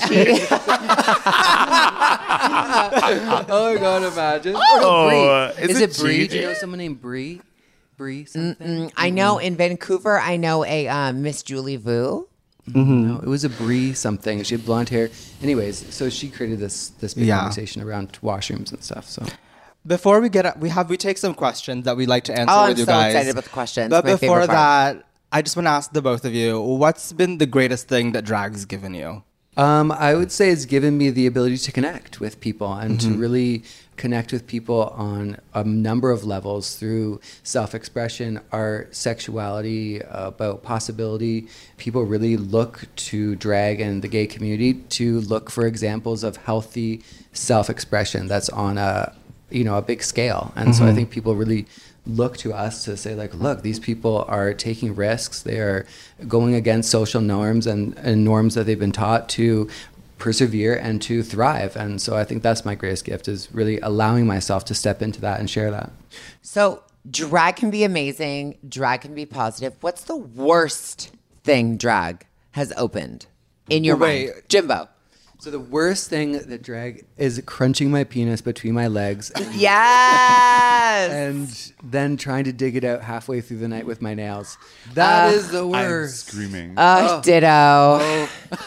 Oh my God, imagine. Brie. Is it Brie? Do you know someone named Brie? Brie something? I know in Vancouver, I know a Miss Julie Vu. No, it was a Brie something. She had blonde hair. Anyways, so she created this big conversation around washrooms and stuff. So before we we take some questions that we'd like to answer with you guys. I'm so excited about the questions. But my before that, I just want to ask the both of you, what's been the greatest thing that drag's given you? I would say it's given me the ability to connect with people and to really connect with people on a number of levels through self-expression, art, sexuality, about possibility. People really look to drag and the gay community to look for examples of healthy self-expression that's on a big scale. And so I think people really look to us to say, like, look, these people are taking risks. They are going against social norms and norms that they've been taught to persevere and to thrive. And so I think that's my greatest gift, is really allowing myself to step into that and share that. So drag can be amazing. Drag can be positive. What's the worst thing drag has opened in your mind? Jimbo. So the worst thing that drag is crunching my penis between my legs. Yes. And then trying to dig it out halfway through the night with my nails. That is the worst. I'm screaming. Ditto.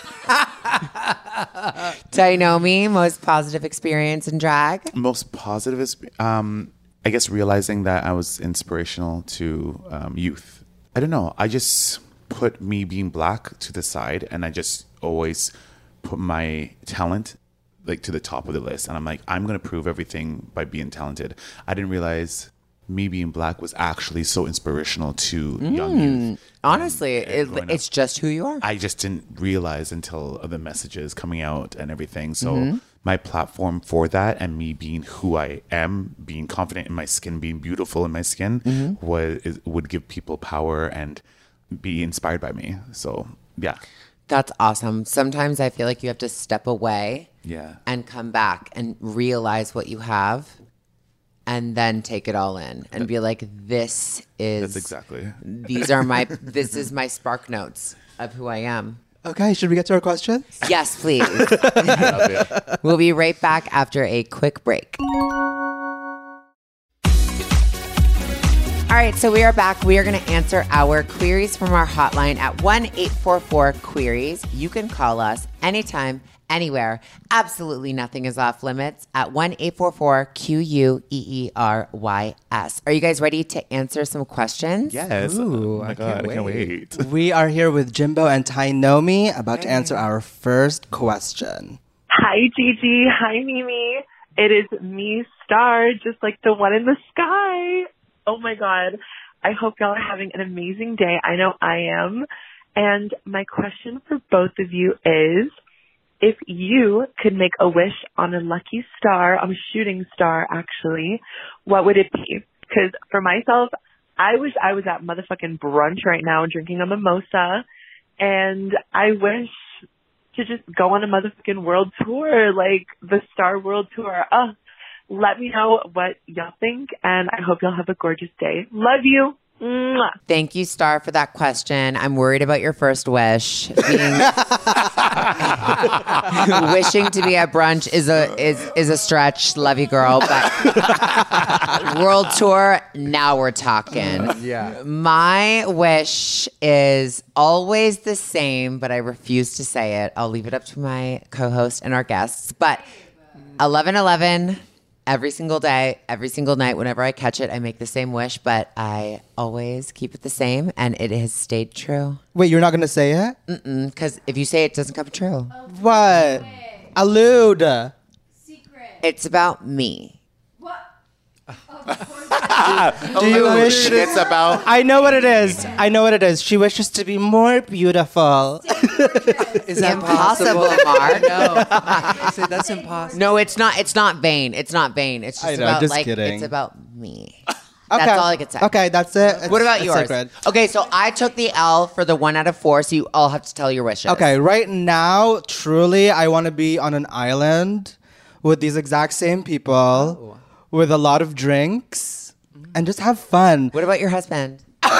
Tainomi, most positive experience in drag? Most positive is, I guess, realizing that I was inspirational to youth. I don't know. I just put me being black to the side, and I just always put my talent like to the top of the list. And I'm like, I'm going to prove everything by being talented. I didn't realize me being black was actually so inspirational to young youth. Honestly, it's just who you are. I just didn't realize until the messages coming out and everything. So my platform for that, and me being who I am, being confident in my skin, being beautiful in my skin, would give people power and be inspired by me. So, yeah. That's awesome. Sometimes I feel like you have to step away and come back and realize what you have, and then take it all in and be like, this is... That's exactly. This is my spark notes of who I am. Okay, should we get to our questions? Yes, please. We'll be right back after a quick break. All right, so we are back. We are going to answer our queries from our hotline at 1-844-QUERIES. You can call us anytime, anywhere. Absolutely nothing is off limits at 1-844-QUEERYS. Are you guys ready to answer some questions? Yes. Ooh, oh my I God, can't I can't wait. We are here with Jimbo and Tainomi about to answer our first question. Hi, Gigi. Hi, Mimi. It is me, Star, just like the one in the sky. Oh, my God. I hope y'all are having an amazing day. I know I am. And my question for both of you is, if you could make a wish on a lucky star, on a shooting star, actually, what would it be? Because for myself, I wish I was at motherfucking brunch right now drinking a mimosa. And I wish to just go on a motherfucking world tour, like the Star World Tour. Let me know what y'all think, and I hope y'all have a gorgeous day. Love you. Mwah. Thank you, Star, for that question. I'm worried about your first wish. Wishing to be at brunch is a stretch. Love you, girl. But world tour, now we're talking. Yeah. My wish is always the same, but I refuse to say it. I'll leave it up to my co-host and our guests. But 11/11. Every single day, every single night, whenever I catch it, I make the same wish, but I always keep it the same, and it has stayed true. Wait, you're not going to say it? Because if you say it, doesn't come true. What? Allude. It's about me. Do you wish? It's about. I know what it is. I know what it is. She wishes to be more beautiful. Is that Impossible, possible? Mark. No. I said that's impossible. No, it's not. It's not vain. It's not vain. It's just I know, about just like kidding. it's about me. Okay. That's all I could say. Okay, that's it. What about it's yours? sacred. Okay, so I took the L for the 1 out of 4, so you all have to tell your wishes. Okay, right now, truly, I want to be on an island with these exact same people, with a lot of drinks, and just have fun. What about your husband?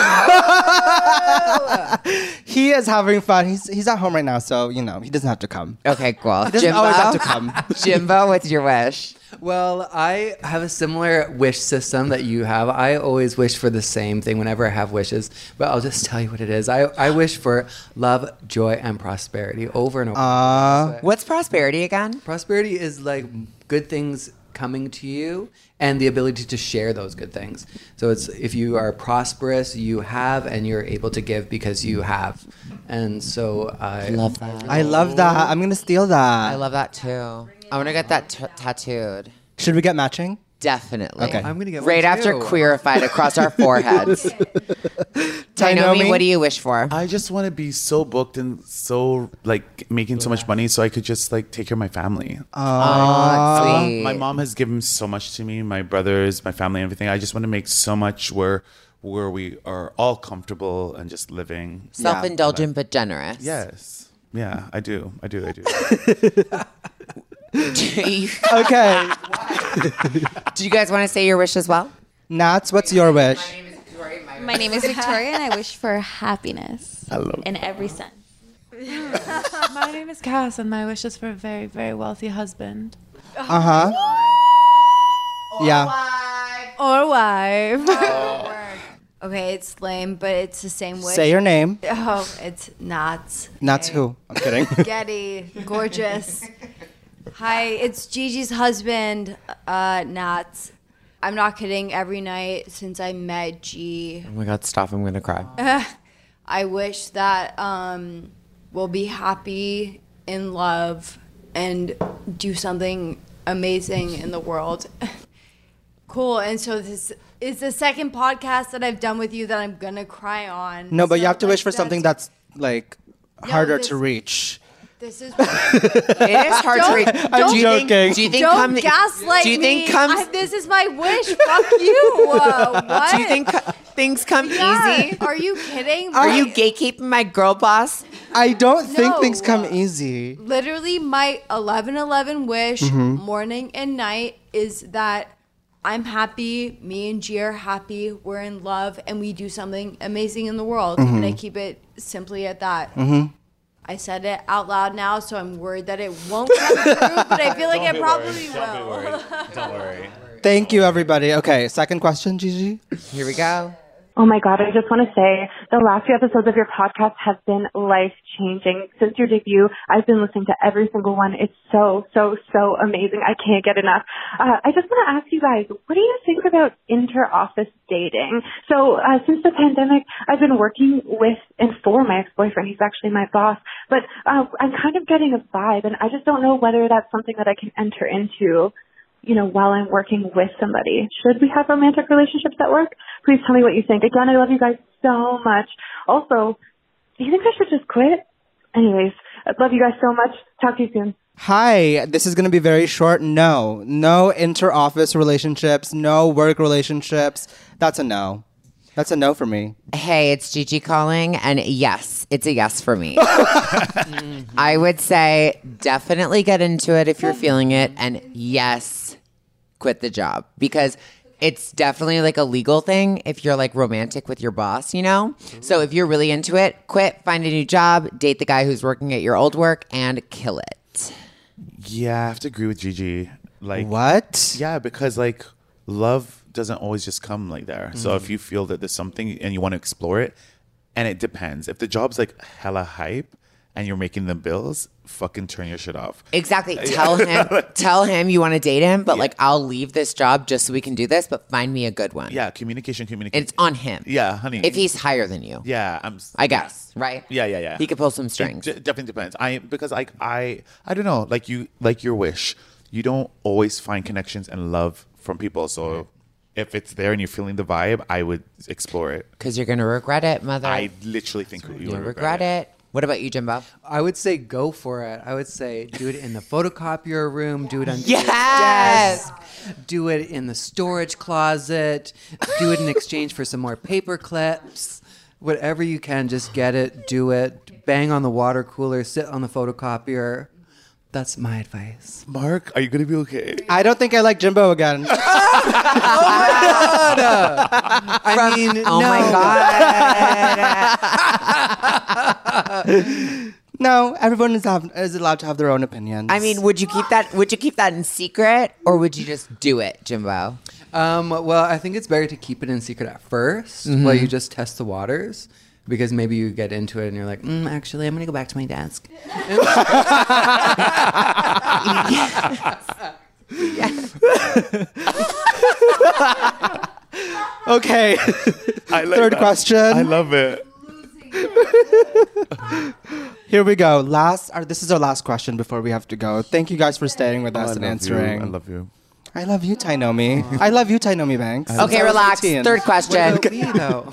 He is having fun. He's at home right now, so he doesn't have to come. Okay, cool. He doesn't always have to come. Jimbo, what's your wish? Well, I have a similar wish system that you have. I always wish for the same thing whenever I have wishes, but I'll just tell you what it is. I wish for love, joy, and prosperity over and over. What's prosperity again? Prosperity is like good things coming to you and the ability to share those good things. So it's if you are prosperous, you have, and you're able to give because you have. And so I love that. I love that. I'm going to steal that. I love that too. I want to get that tattooed. Should we get matching? Definitely. Okay. I'm going to get right one after too. Queerified across our foreheads. Tainomi, what do you wish for? I just want to be so booked and so making so much money so I could just take care of my family. Oh, sweet. My mom has given so much to me, my brothers, my family, everything. I just want to make so much where we are all comfortable and just living. Self-indulgent but generous. Yes. Yeah, I do. Okay. Do you guys want to say your wish as well? Nats, what's your wish? My name is Victoria, and I wish for happiness in every sense. My name is Cass, and my wish is for a very, very wealthy husband. Uh-huh. Yeah. Or wife. Okay, it's lame, but it's the same wish. Say your name. Oh, it's Nats. Nats who? I'm kidding. Getty, gorgeous. Hi, it's Gigi's husband, Nats. I'm not kidding. Every night since I met G, Oh my God, stop. I'm going to cry. I wish that we'll be happy, in love, and do something amazing in the world. Cool. And so this is the second podcast that I've done with you that I'm going to cry on. No, but you So, have to wish for something that's harder this- to reach. This is It is hard to read. I'm joking. Do you think don't gaslight do you think me. This is my wish. Fuck you. What? Do you think things come easy? Are you kidding? Are you gatekeeping my girl boss? I don't think No. things come easy. Literally, my 11/11 wish, morning and night, is that I'm happy. Me and G are happy. We're in love, and we do something amazing in the world. And I keep it simply at that. I said it out loud now, so I'm worried that it won't come true, but I feel like it probably will. Don't worry. Thank you, everybody. Okay, second question, Gigi. Here we go. Oh my God, I just want to say the last few episodes of your podcast have been life-changing. Since your debut, I've been listening to every single one. It's so amazing. I can't get enough. I just want to ask you guys, what do you think about inter-office dating? So since the pandemic, I've been working with and for my ex-boyfriend. He's actually my boss. But I'm kind of getting a vibe, and I just don't know whether that's something that I can enter into, while I'm working with somebody. Should we have romantic relationships at work? Please tell me what you think. Again, I love you guys so much. Also, do you think I should just quit? Anyways, I love you guys so much. Talk to you soon. Hi, this is going to be very short. No inter-office relationships, no work relationships. That's a no. That's a no for me. Hey, it's Gigi calling, and yes, it's a yes for me. I would say definitely get into it if you're feeling it, and yes, quit the job. Because it's definitely like a legal thing if you're like romantic with your boss, So if you're really into it, quit, find a new job, date the guy who's working at your old work, and kill it. Yeah, I have to agree with Gigi. Like, what? Yeah, because like love doesn't always just come like there. So if you feel that there's something and you want to explore it, and it depends. If the job's like hella hype and you're making them bills, fucking turn your shit off. Exactly. Tell him you want to date him, but like I'll leave this job just so we can do this, but find me a good one. Yeah, communication. It's on him. Yeah, honey. If he's higher than you. Yeah, I guess, right? Yeah. He could pull some strings. It definitely depends. I don't know, like your wish. You don't always find connections and love from people. So if it's there and you're feeling the vibe, I would explore it. Because you're going to regret it, mother. I literally think you would regret it. What about you, Jimbo? I would say go for it. I would say do it in the photocopier room, do it on yes! your desk, do it in the storage closet, do it in exchange for some more paper clips. Whatever you can, just get it, do it. Bang on the water cooler, sit on the photocopier. That's my advice. Mark, are you going to be okay? I don't think I like Jimbo again. Oh my God. My God. No, everyone is allowed to have their own opinions. I mean, would you keep that in secret, or would you just do it, Jimbo? Well, I think it's better to keep it in secret at first, while you just test the waters. Because maybe you get into it and you're like, actually, I'm going to go back to my desk. Okay. Third question. I love it. Here we go. This is our last question before we have to go. Thank you guys for staying with us and answering. I love you. I love you, Tainomi. I love you, Tainomi Banks. Okay, relax. Third question. What about me, though?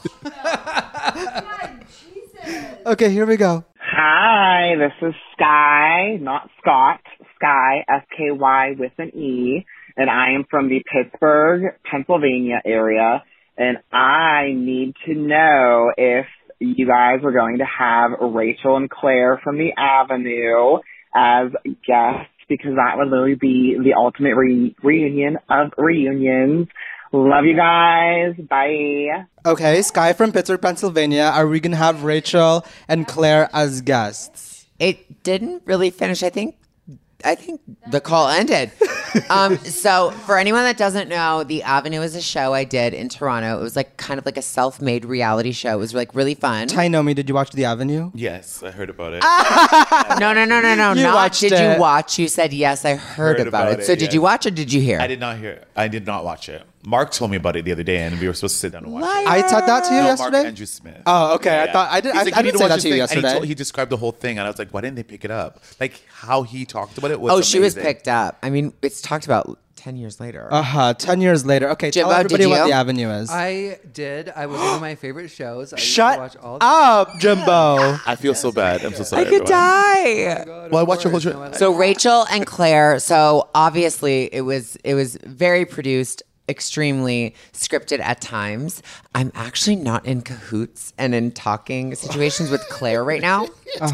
Okay, here we go. Hi, this is Sky, not Scott. Sky, S-K-Y with an E. And I am from the Pittsburgh, Pennsylvania area. And I need to know if you guys are going to have Rachel and Claire from The Avenue as guests, because that would literally be the ultimate reunion of reunions. Love you guys. Bye. Okay, Sky from Pittsburgh, Pennsylvania. Are we going to have Rachel and Claire as guests? It didn't really finish. I think the call ended. So for anyone that doesn't know, The Avenue is a show I did in Toronto. It was like kind of like a self-made reality show. It was like really fun. Tainomi, did you watch The Avenue? Yes, I heard about it. No. You watched did it. you watch? You said yes, I heard about it. So did you watch or did you hear? I did not hear it. I did not watch it. Mark told me about it the other day, and we were supposed to sit down and watch it. I said that to you yesterday? Mark Andrew Smith. Oh, okay. Yeah. I thought I didn't say that to you yesterday. And he described the whole thing, and I was like, why didn't they pick it up? Like how he talked about it was she was amazing. picked up. I mean, it's talked about 10 years later. 10 years later. Okay, Jimbo, tell everybody did what you? The Avenue is. I did. I was one of my favorite shows. I Shut used to watch all up, Jimbo. I feel so bad. I'm so sorry. I could everyone. die. Well, I watched your whole show. So Rachel and Claire. So obviously it was very produced, extremely scripted at times. I'm actually not in cahoots and in talking situations with Claire right now.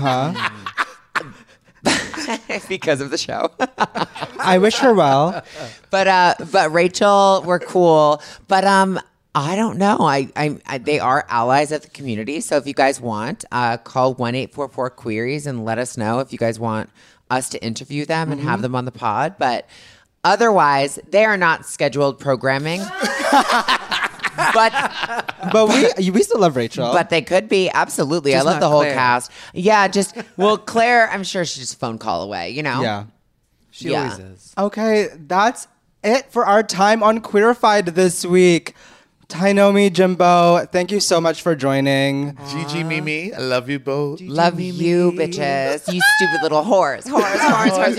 Because of the show. I wish her well. But Rachel, we're cool. But I don't know. They are allies of the community. So if you guys want, call 1-844-QUERIES and let us know if you guys want us to interview them and have them on the pod. But otherwise, they are not scheduled programming. but we still love Rachel. But they could be, absolutely. Just I love not the whole Claire. cast. Yeah, Claire, I'm sure she's just a phone call away, you know? Yeah. She always is. Okay, that's it for our time on Queerified this week. Tainomi, Jimbo, thank you so much for joining. Gigi, Mimi, I love you both. Love you, bitches. You stupid little whores. Whores.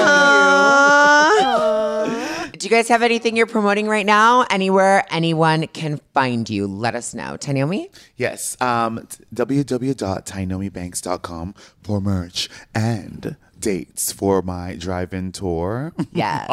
Do you guys have anything you're promoting right now? Anywhere anyone can find you? Let us know. Tainomi? Yes. www.tainomibanks.com for merch and dates for my drive-in tour. Yes.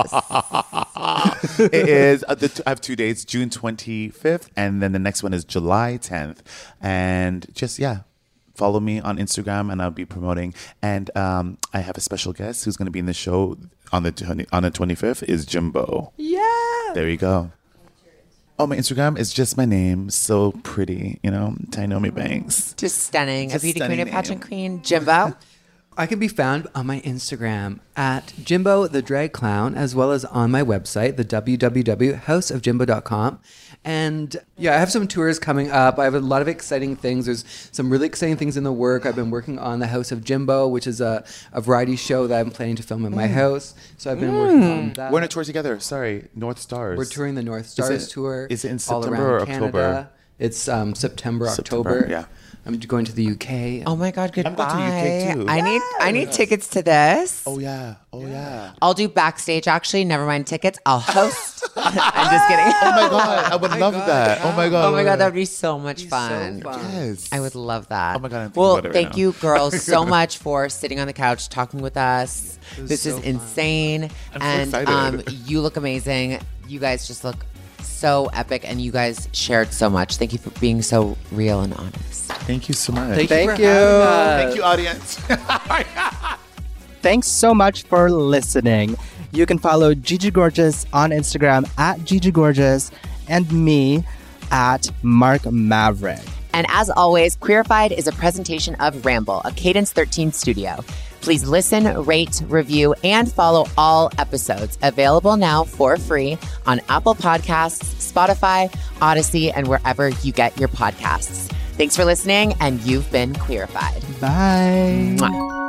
It is, I have 2 dates, June 25th, and then the next one is July 10th. And just, follow me on Instagram, and I'll be promoting. And I have a special guest who's going to be in the show on the 25th is Jimbo. Yeah. There you go. Oh, my Instagram is just my name. So pretty, Tainomi Banks. Just stunning. Just A beauty stunning queen, a name. pageant queen. Jimbo? I can be found on my Instagram at Jimbo the Drag Clown, as well as on my website, the www.houseofjimbo.com. And I have some tours coming up. I have a lot of exciting things. There's some really exciting things in the work. I've been working on the House of Jimbo, which is a variety show that I'm planning to film in my house. So I've been working on that. We're on a tour together. Sorry, North Stars. We're touring the North Stars tour. Is it in all September around or October? Canada. It's September, October. Yeah. I'm going to the UK. Oh my God, goodbye. I'm going to the UK too. I need tickets to this. Oh yeah. I'll do backstage, actually. Never mind tickets. I'll host. I'm just kidding. Oh my God, I would love that. Oh my God. Oh my God, that would be so much fun. Yes. I would love that. Oh my God, I'm thinking well, about it right thank now. you, girls, so much for sitting on the couch talking with us. This is insane. I'm so excited. You look amazing. You guys just look so epic, and you guys shared so much. Thank you for being so real and honest. Thank you so much. Thank you. Thank you, audience. Thanks so much for listening. You can follow Gigi Gorgeous on Instagram at Gigi Gorgeous and me at Mark Maverick. And as always, Queerified is a presentation of Ramble, a Cadence 13 studio. Please listen, rate, review, and follow all episodes. Available now for free on Apple Podcasts, Spotify, Odyssey, and wherever you get your podcasts. Thanks for listening, and you've been Queerified. Bye. Mwah.